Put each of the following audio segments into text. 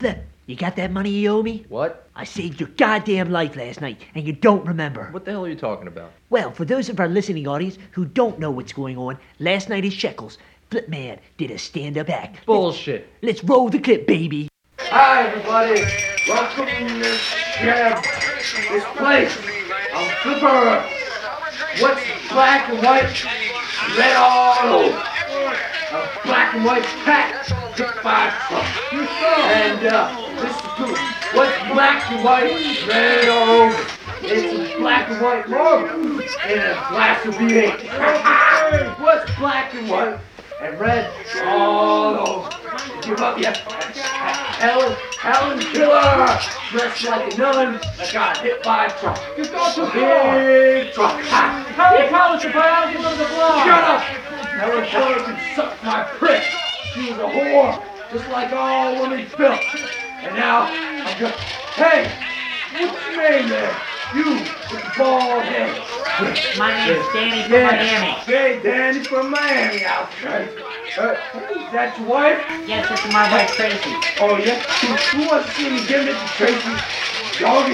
Flip, you got that money you owe me? What? I saved your goddamn life last night, and you don't remember. What the hell are you talking about? Well, for those of our listening audience who don't know what's going on, last night at Shekels, Flipman did a stand-up act. Bullshit. Let's roll the clip, baby. Hi, everybody. Welcome to this place. I'm Flipper. What's black and white? Red all over. A black and white cat hit by a truck. And this is good. What's black and white? Red all over. It's a black and white marble in a glass of V8. What's black and white and red all over? Give up yet? Helen Killer, dressed like a nun that got hit by a truck. You got a big truck. How do you call it, biology of the blog? Shut up! Helen Killer can suck my prick. She was a whore, just like all women built. And now I'm just, hey, what's your name there? You with the bald head. My name's Danny from Miami. Hey, Danny from Miami, outside. Is that your wife? Yes, this is my wife, Tracy. Oh, yeah? Who wants to see me giving it to Tracy? Doggy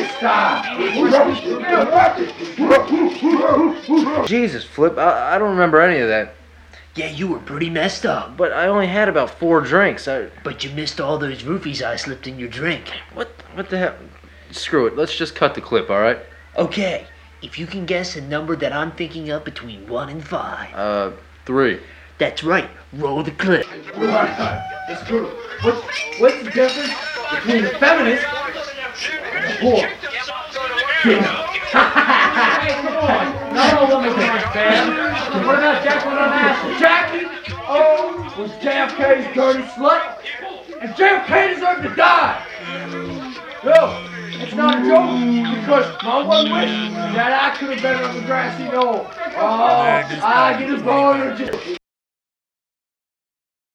style. Jesus, Flip, I don't remember any of that. Yeah, you were pretty messed up. But I only had about 4 drinks. But you missed all those roofies I slipped in your drink. What the hell? Screw it. Let's just cut the clip, all right? Okay, if you can guess a number that I'm thinking of between 1 and 5. 3. That's right, roll the clip. That's good. What's the difference between a feminist and a whore? Hey, come on. Not all women are bad. What about Jacqueline Onassis? Jackie, was JFK's dirty slut, and JFK deserved to die. No, it's not a joke, because my one wish is that I could have been on the grassy knoll. Oh, I get a boner just...